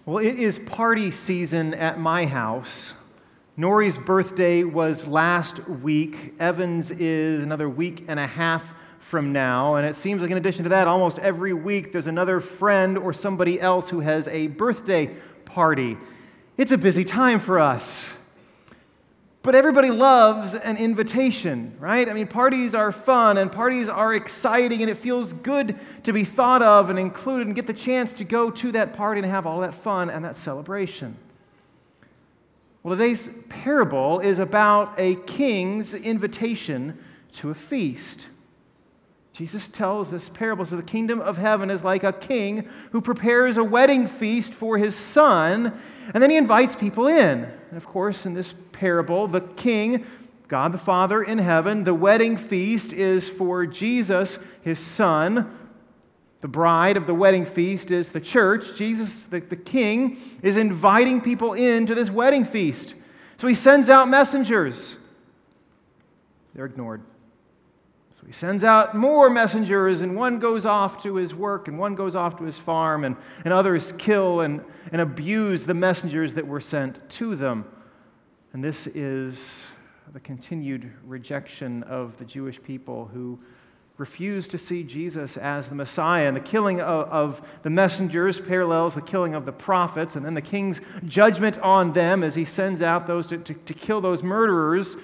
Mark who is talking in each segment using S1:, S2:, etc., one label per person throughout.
S1: Well, it is party season at my house. Nori's birthday was last week. Evan's is another week and a half from now. And it seems like in addition to that, almost every week there's another friend or somebody else who has a birthday party. It's a busy time for us. But everybody loves an invitation, right? I mean, parties are fun and parties are exciting, and it feels good to be thought of and included and get the chance to go to that party and have all that fun and that celebration. Well, today's parable is about a king's invitation to a feast. Jesus tells this parable, so the kingdom of heaven is like a king who prepares a wedding feast for his son, and then he invites people in. And of course, in this parable, the king, God the Father in heaven, the wedding feast is for Jesus, his son. The bride of the wedding feast is the church. Jesus, the king, is inviting people into this wedding feast. So he sends out messengers. They're ignored. So he sends out more messengers, and one goes off to his work, and one goes off to his farm, and others kill and abuse the messengers that were sent to them. And this is the continued rejection of the Jewish people who refuse to see Jesus as the Messiah. And the killing of the messengers parallels the killing of the prophets, and then the king's judgment on them as he sends out those to kill those murderers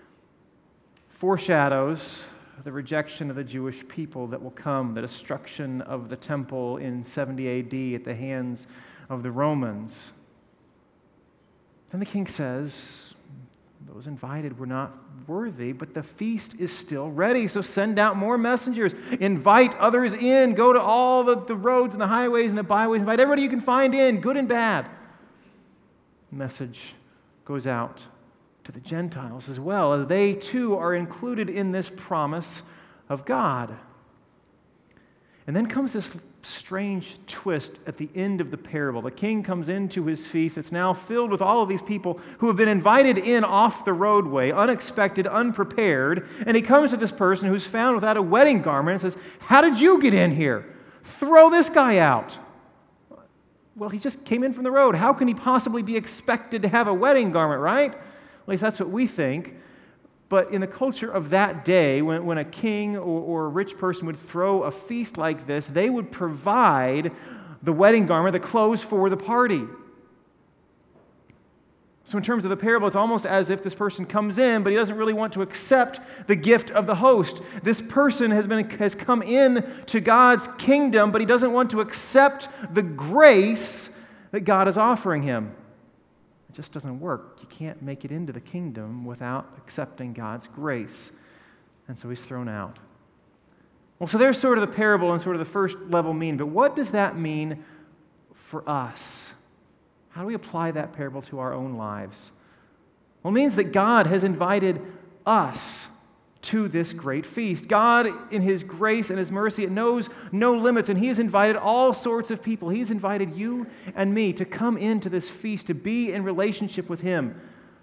S1: foreshadows the rejection of the Jewish people that will come, the destruction of the temple in 70 AD at the hands of the Romans. Then the king says, those invited were not worthy, but the feast is still ready, so send out more messengers. Invite others in. Go to all the roads and the highways and the byways. Invite everybody you can find in, good and bad. The message goes out to the Gentiles as well, as they too are included in this promise of God. And then comes this strange twist at the end of the parable. The king comes into his feast that's now filled with all of these people who have been invited in off the roadway, unexpected, unprepared, and he comes to this person who's found without a wedding garment and says, "How did you get in here? Throw this guy out." Well, he just came in from the road. How can he possibly be expected to have a wedding garment, right? At least that's what we think. But in the culture of that day, when a king or a rich person would throw a feast like this, they would provide the wedding garment, the clothes for the party. So in terms of the parable, it's almost as if this person comes in, but he doesn't really want to accept the gift of the host. This person has come in to God's kingdom, but he doesn't want to accept the grace that God is offering him. It just doesn't work. You can't make it into the kingdom without accepting God's grace. And so he's thrown out. Well, so there's sort of the parable and sort of the first level meaning. But what does that mean for us? How do we apply that parable to our own lives? Well, it means that God has invited us to this great feast. God, in His grace and His mercy, it knows no limits, and He has invited all sorts of people. He's invited you and me to come into this feast, to be in relationship with Him.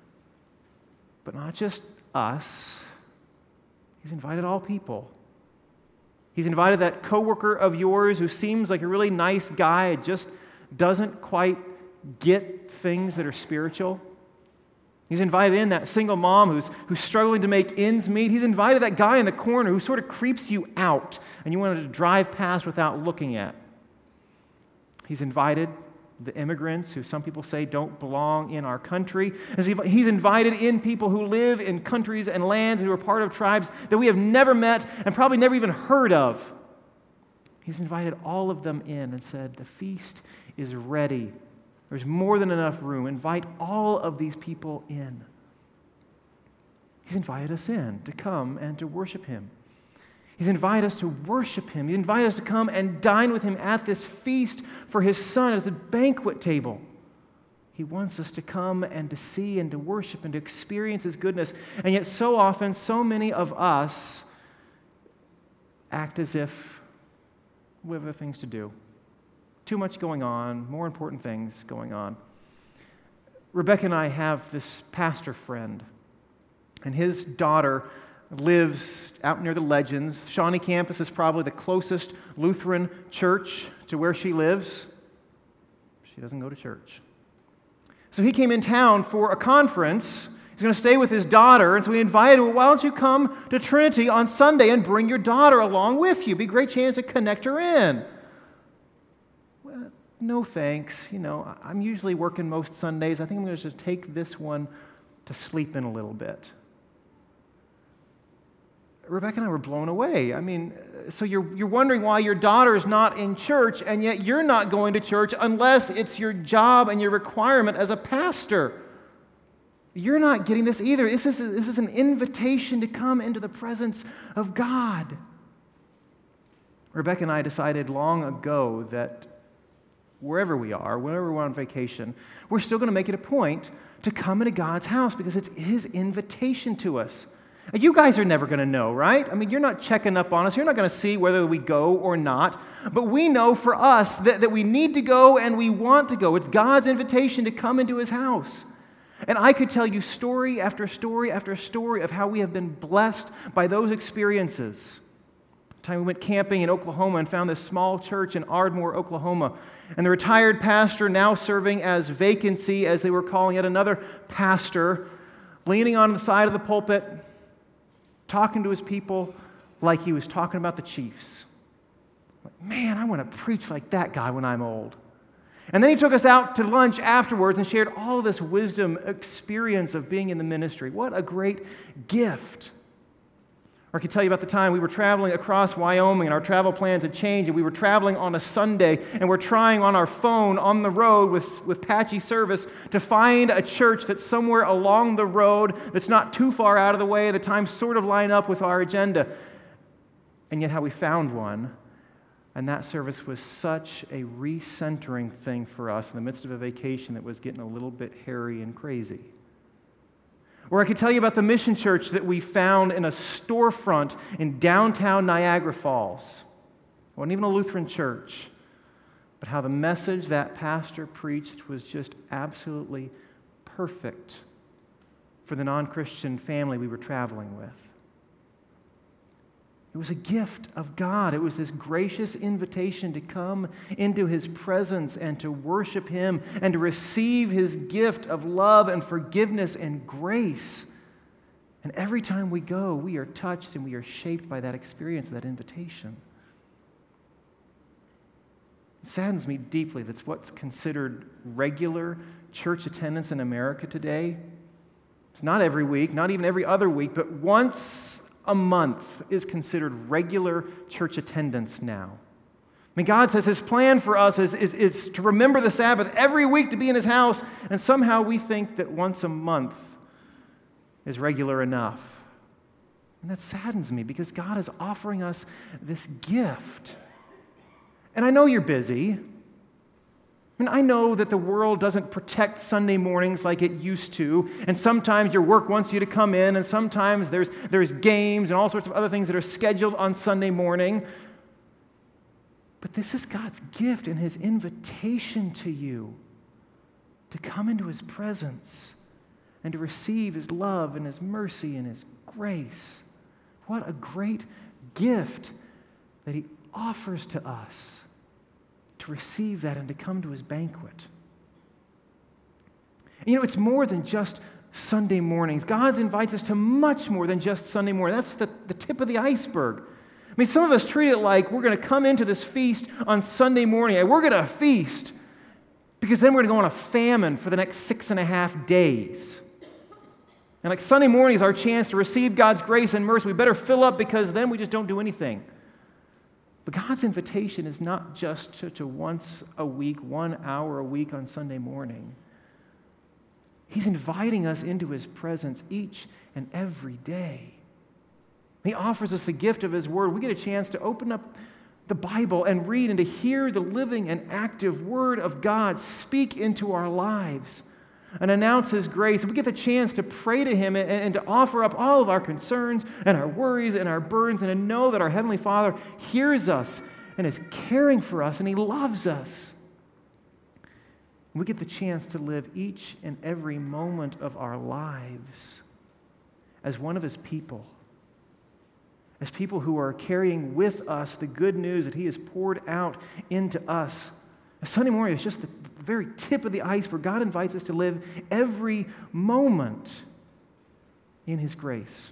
S1: But not just us. He's invited all people. He's invited that coworker of yours who seems like a really nice guy, just doesn't quite get things that are spiritual. He's invited in that single mom who's struggling to make ends meet. He's invited that guy in the corner who sort of creeps you out and you wanted to drive past without looking at. He's invited the immigrants who some people say don't belong in our country. He's invited in people who live in countries and lands and who are part of tribes that we have never met and probably never even heard of. He's invited all of them in and said, the feast is ready. There's more than enough room. Invite all of these people in. He's invited us in to come and to worship Him. He's invited us to worship Him. He's invited us to come and dine with Him at this feast for His Son as a banquet table. He wants us to come and to see and to worship and to experience His goodness. And yet so often, so many of us act as if we have other things to do. Too much going on, more important things going on. Rebecca and I have this pastor friend, and his daughter lives out near the Legends. Shawnee campus is probably the closest Lutheran church to where she lives. She She doesn't go to church. So he came in town for a conference. He's going to stay with his daughter, and so we invited him, well, why don't you come to Trinity on Sunday and bring your daughter along with you? It'd be a great chance to connect her in. Well, no thanks. I'm usually working most Sundays. I think I'm going to just take this one to sleep in a little bit. Rebecca and I were blown away. So you're wondering why your daughter is not in church, and yet you're not going to church unless it's your job and your requirement as a pastor. You're not getting this either. This is an invitation to come into the presence of God. Rebecca and I decided long ago that wherever we are, whenever we're on vacation, we're still going to make it a point to come into God's house because it's His invitation to us. You guys are never going to know, right? You're not checking up on us. You're not going to see whether we go or not. But we know for us that we need to go and we want to go. It's God's invitation to come into His house. And I could tell you story after story after story of how we have been blessed by those experiences. The time we went camping in Oklahoma and found this small church in Ardmore, Oklahoma. And the retired pastor, now serving as vacancy, as they were calling it, another pastor, leaning on the side of the pulpit, talking to his people like he was talking about the Chiefs. Man, I want to preach like that guy when I'm old. And then he took us out to lunch afterwards and shared all of this wisdom experience of being in the ministry. What a great gift. Or I could tell you about the time we were traveling across Wyoming and our travel plans had changed and we were traveling on a Sunday and we're trying on our phone on the road with patchy service to find a church that's somewhere along the road that's not too far out of the way. The times sort of line up with our agenda. And yet how we found one. And that service was such a recentering thing for us in the midst of a vacation that was getting a little bit hairy and crazy. Or I could tell you about the mission church that we found in a storefront in downtown Niagara Falls. It wasn't even a Lutheran church, but how the message that pastor preached was just absolutely perfect for the non-Christian family we were traveling with. It was a gift of God. It was this gracious invitation to come into His presence and to worship Him and to receive His gift of love and forgiveness and grace. And every time we go, we are touched and we are shaped by that experience, that invitation. It saddens me deeply that's what's considered regular church attendance in America today. It's not every week, not even every other week, but once a month is considered regular church attendance now. God says His plan for us is to remember the Sabbath every week, to be in His house, and somehow we think that once a month is regular enough. And that saddens me because God is offering us this gift. And I know you're busy. I know that the world doesn't protect Sunday mornings like it used to, and sometimes your work wants you to come in, and sometimes there's games and all sorts of other things that are scheduled on Sunday morning. But this is God's gift and His invitation to you to come into His presence and to receive His love and His mercy and His grace. What a great gift that He offers to us. To receive that and to come to His banquet. It's more than just Sunday mornings. God invites us to much more than just Sunday morning. That's the tip of the iceberg. Some of us treat it like we're going to come into this feast on Sunday morning. And we're going to feast because then we're going to go on a famine for the next 6.5 days. And like Sunday morning is our chance to receive God's grace and mercy. We better fill up because then we just don't do anything. But God's invitation is not just to once a week, 1 hour a week on Sunday morning. He's inviting us into His presence each and every day. He offers us the gift of His Word. We get a chance to open up the Bible and read and to hear the living and active Word of God speak into our lives and announce His grace. We get the chance to pray to Him and to offer up all of our concerns and our worries and our burdens and to know that our Heavenly Father hears us and is caring for us and He loves us. We get the chance to live each and every moment of our lives as one of His people, as people who are carrying with us the good news that He has poured out into us Sunday morning is just the very tip of the iceberg. God invites us to live every moment in His grace.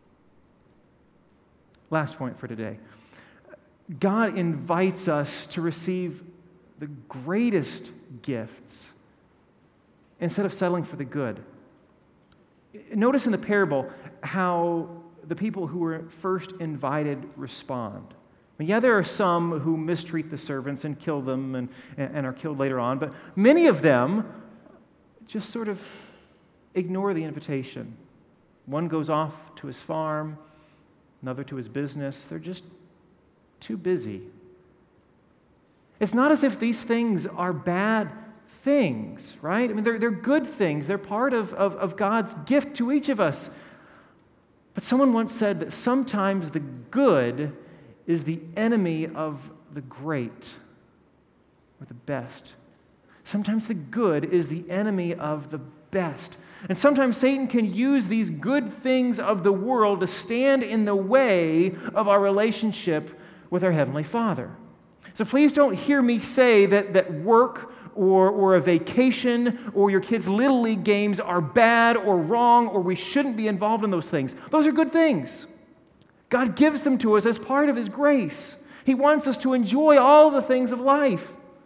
S1: Last point for today. God invites us to receive the greatest gifts instead of settling for the good. Notice in the parable how the people who were first invited respond. There are some who mistreat the servants and kill them and are killed later on, but many of them just sort of ignore the invitation. One goes off to his farm, another to his business. They're just too busy. It's not as if these things are bad things, right? They're good things. They're part of God's gift to each of us. But someone once said that sometimes the good is the enemy of the great or the best. Sometimes the good is the enemy of the best. And sometimes Satan can use these good things of the world to stand in the way of our relationship with our Heavenly Father. So please don't hear me say that work or a vacation or your kids' Little League games are bad or wrong or we shouldn't be involved in those things. Those are good things. God gives them to us as part of His grace. He wants us to enjoy all the things of life.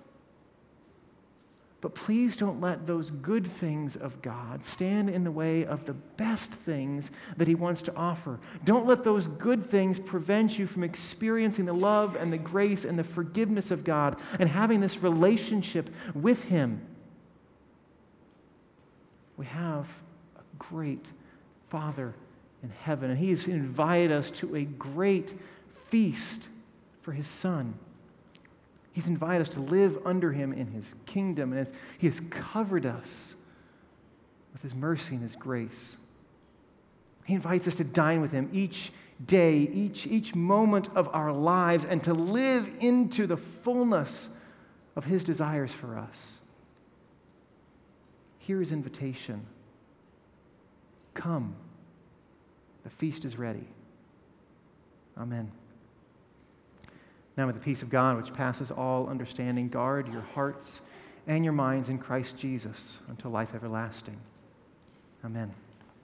S1: But please don't let those good things of God stand in the way of the best things that He wants to offer. Don't let those good things prevent you from experiencing the love and the grace and the forgiveness of God and having this relationship with Him. We have a great Father in heaven, and He has invited us to a great feast for His Son. He's invited us to live under Him in His kingdom, and He has covered us with His mercy and His grace. He invites us to dine with Him each day, each moment of our lives, and to live into the fullness of His desires for us. Hear His invitation. Come. The feast is ready. Amen. Now, with the peace of God, which passes all understanding, guard your hearts and your minds in Christ Jesus until life everlasting. Amen.